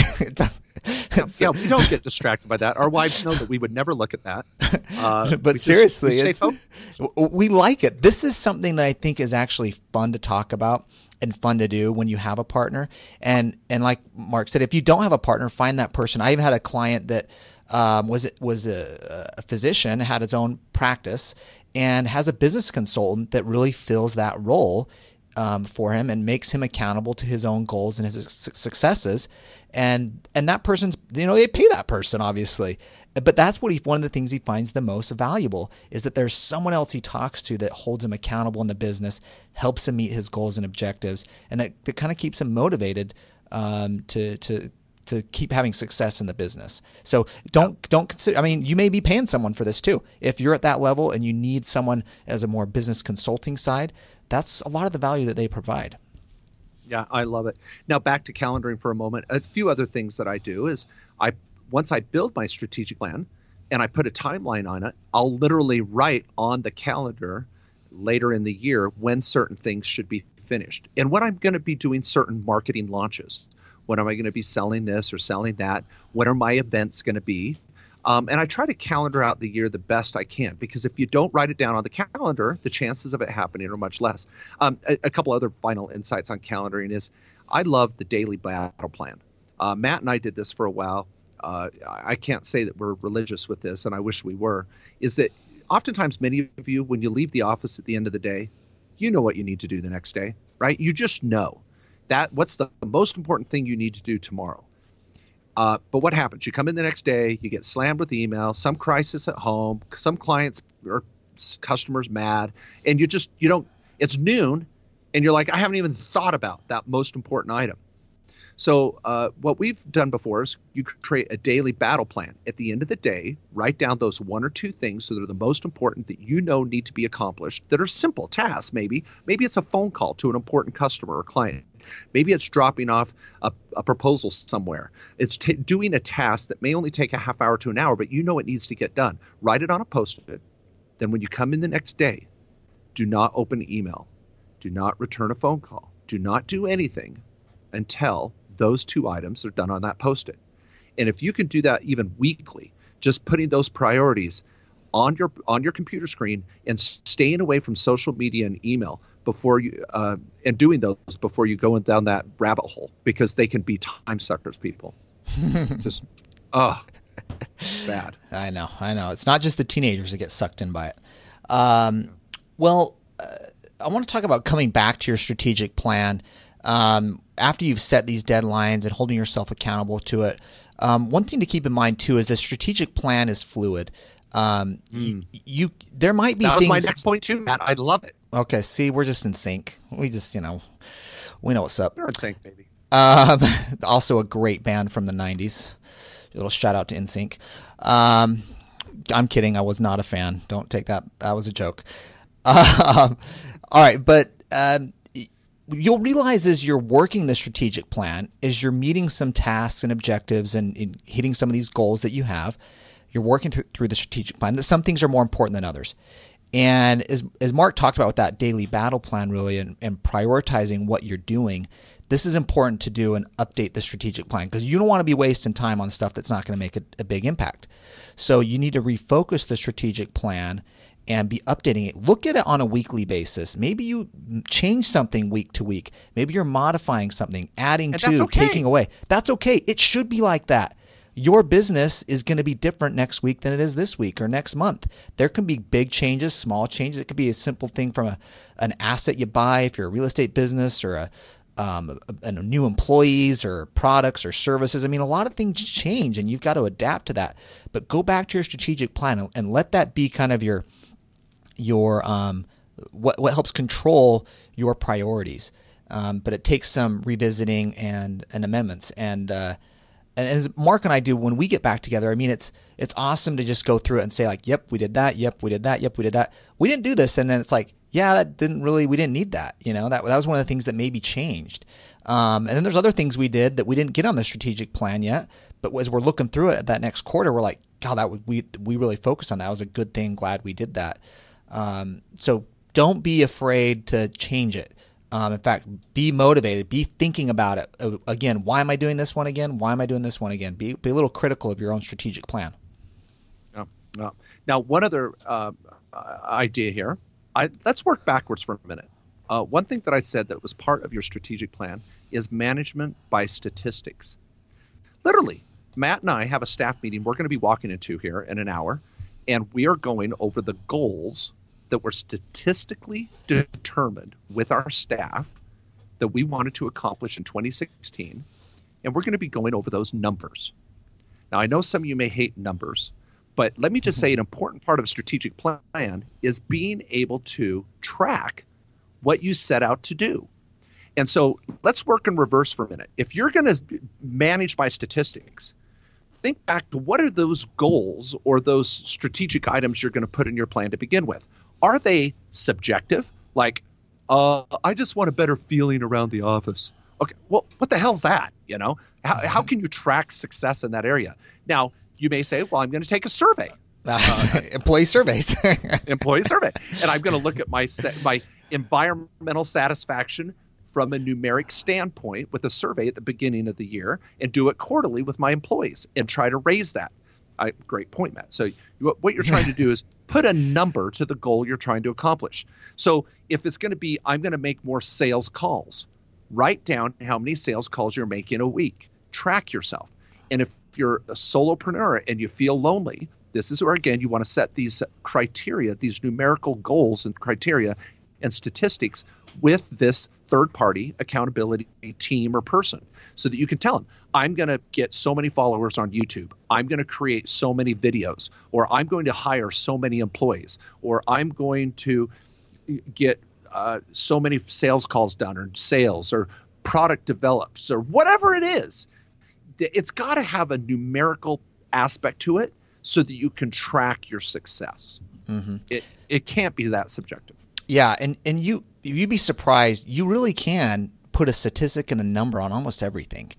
S3: Yeah, we don't get distracted by that. Our wives know that we would never look at that. Uh,
S4: but
S3: we just-
S4: seriously,
S3: we stay
S4: it's,
S3: focused.
S4: we like it. This is something that I think is actually fun to talk about and fun to do when you have a partner. And and like Mark said, if you don't have a partner, find that person. I even had a client that um, was was a, a physician, had his own practice, and has a business consultant that really fills that role um, for him and makes him accountable to his own goals and his su- successes. And and that person's, you know, they pay that person, obviously. But that's what he, one of the things he finds the most valuable is that there's someone else he talks to that holds him accountable in the business, helps him meet his goals and objectives, and that, that kind of keeps him motivated um, to to to keep having success in the business. So don't yeah. don't consider. I mean, you may be paying someone for this too. If you're at that level and you need someone as a more business consulting side, that's a lot of the value that they provide.
S3: Yeah, I love it. Now back to calendaring for a moment. A few other things that I do is I once I build my strategic plan and I put a timeline on it, I'll literally write on the calendar later in the year when certain things should be finished and when I'm going to be doing certain marketing launches. When am I going to be selling this or selling that? When are my events going to be? Um, and I try to calendar out the year the best I can, because if you don't write it down on the calendar, the chances of it happening are much less. Um, a, a couple other final insights on calendaring is I love the daily battle plan. Uh, Matt and I did this for a while. Uh, I can't say that we're religious with this, and I wish we were, is that oftentimes many of you, when you leave the office at the end of the day, you know what you need to do the next day, right? You just know that what's the most important thing you need to do tomorrow. Uh, but what happens? You come in the next day, you get slammed with email, some crisis at home, some clients or customers mad, and you just, you don't, it's noon, and you're like, I haven't even thought about that most important item. So uh, what we've done before is you create a daily battle plan. At the end of the day, write down those one or two things that are the most important that you know need to be accomplished, that are simple tasks maybe. Maybe it's a phone call to an important customer or client. Maybe it's dropping off a, a proposal somewhere. It's t- doing a task that may only take a half hour to an hour, but you know it needs to get done. Write it on a Post-it. Then when you come in the next day, do not open email. Do not return a phone call. Do not do anything until those two items are done on that Post-it. And if you can do that even weekly, just putting those priorities on your on your computer screen and staying away from social media and email before you uh, and doing those before you go down that rabbit hole, because they can be time suckers, people. Just oh bad.
S4: I know, I know. It's not just the teenagers that get sucked in by it. Um, well, uh, I want to talk about coming back to your strategic plan um, after you've set these deadlines and holding yourself accountable to it. Um, one thing to keep in mind too is the strategic plan is fluid. Um, mm. you, you there might be
S3: that
S4: things.
S3: was my next point too, Matt. I love it.
S4: Okay, see, we're just in sync. We just, you know, we know what's up.
S3: We're in sync, baby.
S4: Um, also a great band from the nineties. A little shout out to N Sync. Um, I'm kidding. I was not a fan. Don't take that. That was a joke. Um, all right, but um, you'll realize as you're working the strategic plan, as you're meeting some tasks and objectives and, and hitting some of these goals that you have, you're working through, through the strategic plan, that some things are more important than others. And as as Mark talked about with that daily battle plan, really, and, and prioritizing what you're doing, this is important to do and update the strategic plan, because you don't want to be wasting time on stuff that's not going to make a, a big impact. So you need to refocus the strategic plan and be updating it. Look at it on a weekly basis. Maybe you change something week to week. Maybe you're modifying something, adding
S3: and
S4: to,
S3: okay.
S4: taking away. That's okay. It should be like that. your business is going to be different next week than it is this week or next month. There can be big changes, small changes. It could be a simple thing from a, an asset you buy if you're a real estate business, or a, um, a, a new employees or products or services. I mean, a lot of things change and you've got to adapt to that. But go back to your strategic plan and, and let that be kind of your your um what what helps control your priorities. Um, but it takes some revisiting and, and amendments. And uh, and as Mark and I do when we get back together, I mean, it's it's awesome to just go through it and say like, yep, we did that. Yep, we did that. Yep, we did that. We didn't do this. And then it's like, yeah, that didn't really, we didn't need that. You know, that, that was one of the things that maybe changed. Um, and then there's other things we did that we didn't get on the strategic plan yet. But as we're looking through it that next quarter, we're like, God, that would, we we really focused on that. It was a good thing. Glad we did that. Um, so don't be afraid to change it. Um, in fact, be motivated. Be thinking about it. Uh, again, why am I doing this one again? Why am I doing this one again? Be, be a little critical of your own strategic plan.
S3: Yeah, yeah. Now, one other uh, idea here. I, let's work backwards for a minute. Uh, one thing that I said that was part of your strategic plan is management by statistics. Literally, Matt and I have a staff meeting we're going to be walking into here in an hour, and we are going over the goals that were statistically determined with our staff that we wanted to accomplish in twenty sixteen, and we're going to be going over those numbers. Now, I know some of you may hate numbers, but let me just say an important part of a strategic plan is being able to track what you set out to do. And so let's work in reverse for a minute. If you're going to manage by statistics, think back to what are those goals or those strategic items you're going to put in your plan to begin with. Are they subjective? Like, uh, I just want a better feeling around the office. Okay, well, what the hell's that? You know, how, how can you track success in that area? Now, you may say, well, I'm going to take a survey.
S4: Uh, employee surveys.
S3: employee survey. And I'm going to look at my my environmental satisfaction from a numeric standpoint with a survey at the beginning of the year and do it quarterly with my employees and try to raise that. I, great point, Matt. So you, what you're trying to do is put a number to the goal you're trying to accomplish. So if it's going to be, I'm going to make more sales calls, write down how many sales calls you're making a week. Track yourself. And if you're a solopreneur and you feel lonely, this is where, again, you want to set these criteria, these numerical goals and criteria and statistics with this third-party accountability team or person so that you can tell them, I'm going to get so many followers on YouTube. I'm going to create so many videos, or I'm going to hire so many employees, or I'm going to get uh, so many sales calls done, or sales, or product developed, or whatever it is. It's got to have a numerical aspect to it so that you can track your success. Mm-hmm. It it can't be that subjective.
S4: Yeah, and, and you, you'd be surprised. You really can put a statistic and a number on almost everything.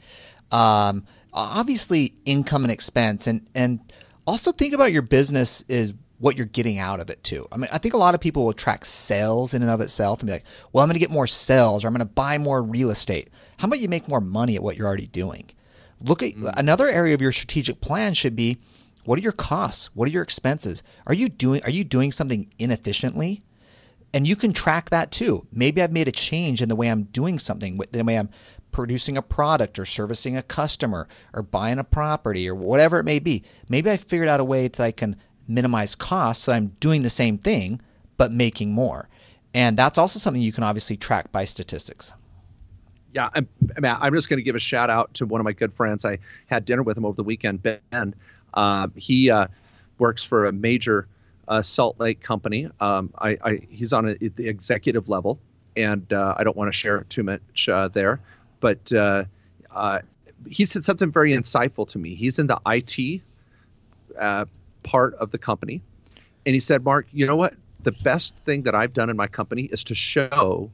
S4: Um, obviously, income and expense, and, and also think about your business is what you're getting out of it too. I mean, I think a lot of people will track sales in and of itself and be like, well, I'm going to get more sales, or I'm going to buy more real estate. How about you make more money at what you're already doing? Look at mm-hmm. another area of your strategic plan should be, what are your costs? What are your expenses? Are you doing, are you doing something inefficiently? And you can track that too. Maybe I've made a change in the way I'm doing something, the way I'm producing a product or servicing a customer or buying a property or whatever it may be. Maybe I figured out a way that I can minimize costs so I'm doing the same thing but making more. And that's also something you can obviously track by statistics.
S3: Yeah, I'm, I'm just going to give a shout out to one of my good friends. I had dinner with him over the weekend, Ben. Uh, he uh, works for a major Uh, Salt Lake company. Um, I, I, he's on a, the executive level, and uh, I don't want to share too much uh, there. But uh, uh, he said something very insightful to me. He's in the I T uh, part of the company, and he said, "Mark, you know what? The best thing that I've done in my company is to show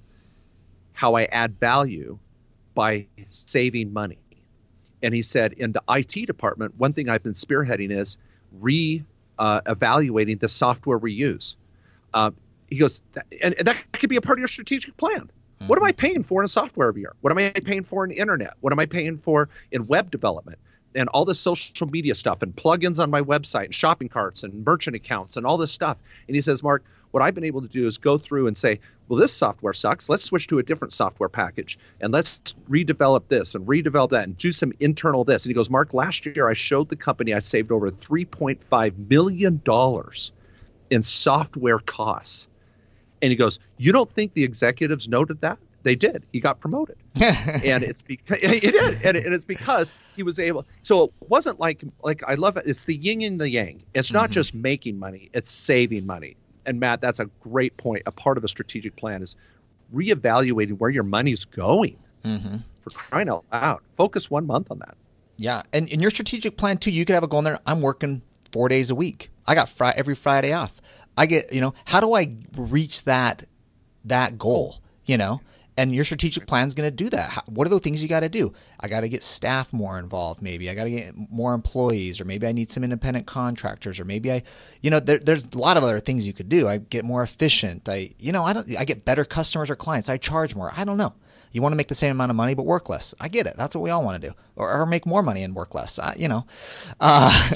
S3: how I add value by saving money." And he said, in the I T department, one thing I've been spearheading is re Uh, evaluating the software we use. Uh, he goes, and, and that could be a part of your strategic plan. Mm-hmm. What am I paying for in software every year? What am I paying for in internet? What am I paying for in web development? and all this social media stuff and plugins on my website and shopping carts and merchant accounts and all this stuff. And he says, Mark, what I've been able to do is go through and say, well, this software sucks. Let's switch to a different software package and let's redevelop this and redevelop that and do some internal this. And he goes, Mark, last year I showed the company I saved over three point five million dollars in software costs. And he goes, you don't think the executives noted that? They did. He got promoted. And it's because it did. And, and it's because he was able. So it wasn't like, like I love it. It's the yin and the yang. It's not mm-hmm. just making money. It's saving money. And Matt, that's a great point. A part of a strategic plan is reevaluating where your money's going. Mm-hmm. For crying out loud. Focus one month on that.
S4: Yeah. And in your strategic plan too, you could have a goal in there. I'm working four days a week. I got fri- every Friday off. I get, you know, how do I reach that, that goal, you know? And your strategic plan is going to do that. How, what are the things you got to do? I got to get staff more involved. Maybe I got to get more employees, or maybe I need some independent contractors, or maybe I, you know, there, there's a lot of other things you could do. I get more efficient. I, you know, I don't, I get better customers or clients. I charge more. I don't know. You want to make the same amount of money, but work less. I get it. That's what we all want to do, or, or make more money and work less. I, you know, uh,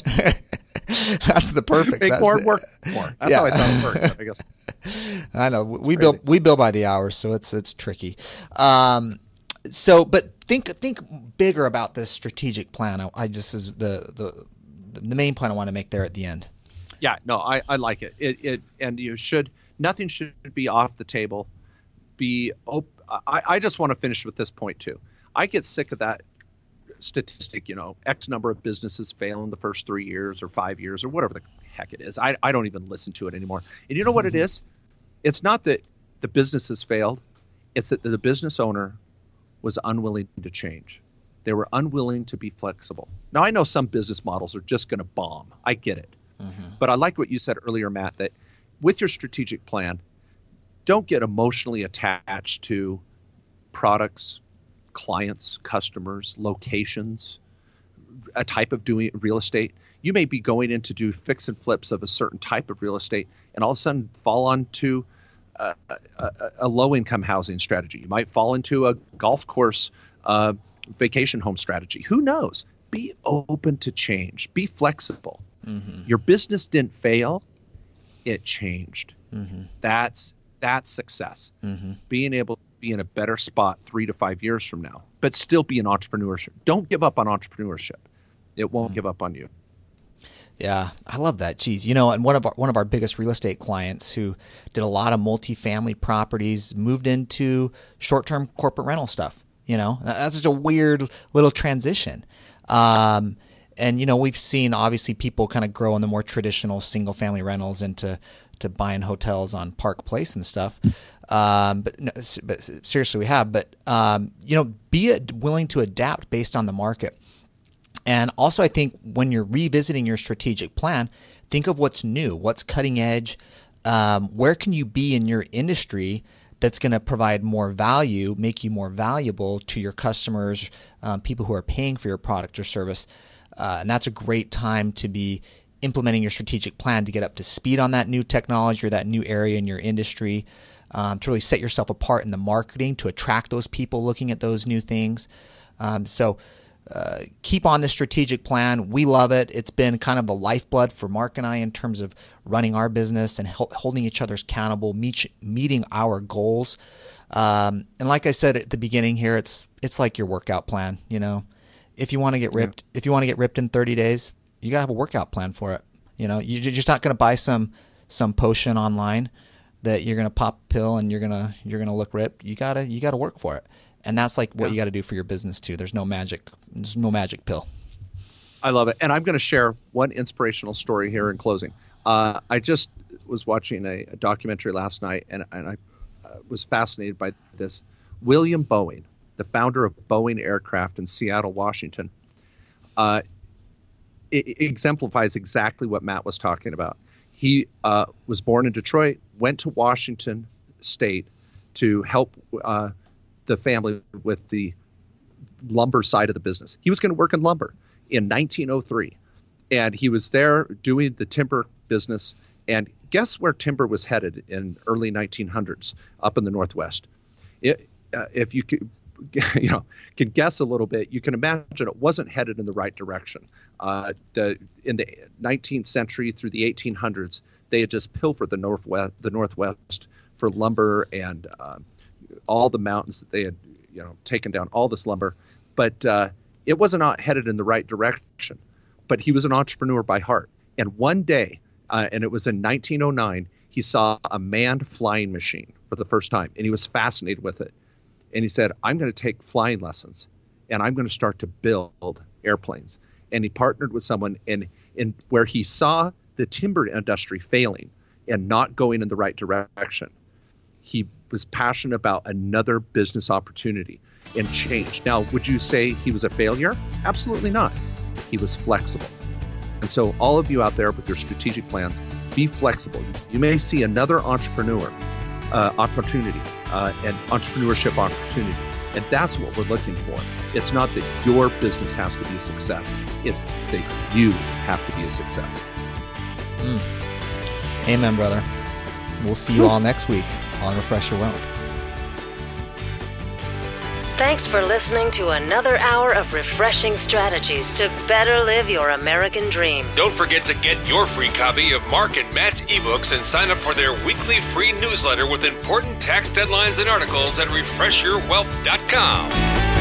S4: that's the perfect.
S3: Make
S4: that's
S3: more,
S4: the,
S3: work more. That's
S4: yeah.
S3: how I thought it worked. I guess.
S4: I know we, we bill we bill by the hours, so it's it's tricky. Um, so, but think think bigger about this strategic plan. I, I just is the the the main point I want to make there at the end.
S3: Yeah, no, I, I like it. It it and you should nothing should be off the table. Be op- I I just want to finish with this point too. I get sick of that statistic. You know, X number of businesses fail in the first three years or five years or whatever the heck it is. I, I don't even listen to it anymore. And you know what it is? It's not that the business has failed. It's that the business owner was unwilling to change. They were unwilling to be flexible. Now, I know some business models are just going to bomb. I get it. Mm-hmm. But I like what you said earlier, Matt, that with your strategic plan, don't get emotionally attached to products, clients, customers, locations, a type of doing real estate. You may be going in to do fix and flips of a certain type of real estate and all of a sudden fall onto a, a, a low-income housing strategy. You might fall into a golf course uh, vacation home strategy. Who knows? Be open to change. Be flexible. Mm-hmm. Your business didn't fail. It changed. Mm-hmm. That's that's success. Mm-hmm. Being able to be in a better spot three to five years from now, but still be in entrepreneurship. Don't give up on entrepreneurship. It won't mm-hmm. give up on you.
S4: Yeah, I love that. Geez, you know, and one of our one of our biggest real estate clients who did a lot of multifamily properties moved into short-term corporate rental stuff. You know, that's just a weird little transition. Um, and you know, we've seen obviously people kind of grow in the more traditional single-family rentals into to buying hotels on Park Place and stuff. Um, but, no, but seriously, we have. But um, you know, be willing to adapt based on the market. And also, I think when you're revisiting your strategic plan, think of what's new, what's cutting edge, um, where can you be in your industry that's going to provide more value, make you more valuable to your customers, um, people who are paying for your product or service. Uh, and that's a great time to be implementing your strategic plan to get up to speed on that new technology or that new area in your industry, um, to really set yourself apart in the marketing to attract those people looking at those new things. Um, so Uh, keep on the strategic plan. We love it. It's been kind of the lifeblood for Mark and I in terms of running our business and hel- holding each other accountable, meet, meeting our goals. Um, and like I said at the beginning here, it's it's like your workout plan. You know, if you want to get ripped, yeah. if you want to get ripped in thirty days, you gotta have a workout plan for it. You know, you're just not gonna buy some some potion online that you're gonna pop a pill and you're gonna you're gonna look ripped. You gotta you gotta work for it. And that's like what yeah. you got to do for your business too. There's no magic. There's no magic pill.
S3: I love it. And I'm going to share one inspirational story here in closing. Uh, I just was watching a, a documentary last night, and, and I uh, was fascinated by this. William Boeing, the founder of Boeing Aircraft in Seattle, Washington, uh, it, it exemplifies exactly what Matt was talking about. He uh, was born in Detroit, went to Washington State to help uh, the family with the lumber side of the business. He was going to work in lumber in nineteen oh three. And he was there doing the timber business. And guess where timber was headed in early nineteen hundreds up in the Northwest? It, uh, if you could you know, can guess a little bit, you can imagine it wasn't headed in the right direction. Uh, the, in the nineteenth century through the eighteen hundreds, they had just pilfered the northwest, the northwest for lumber and uh, all the mountains that they had, you know, taken down all this lumber, but uh, it was not headed in the right direction. But he was an entrepreneur by heart, and one day, uh, and it was in nineteen oh nine, he saw a manned flying machine for the first time, and he was fascinated with it. And he said, I'm going to take flying lessons, and I'm going to start to build airplanes. And he partnered with someone in, in where he saw the timber industry failing and not going in the right direction. He was passionate about another business opportunity and change. Now, would you say he was a failure? Absolutely not. He was flexible. And so all of you out there with your strategic plans, be flexible. You may see another entrepreneur uh, opportunity, uh, an entrepreneurship opportunity. And that's what we're looking for. It's not that your business has to be a success. It's that you have to be a success.
S4: Mm. Amen, brother. We'll see you all next week on Refresh Your Wealth.
S2: Thanks for listening to another hour of refreshing strategies to better live your American dream.
S1: Don't forget to get your free copy of Mark and Matt's ebooks and sign up for their weekly free newsletter with important tax deadlines and articles at refresh your wealth dot com.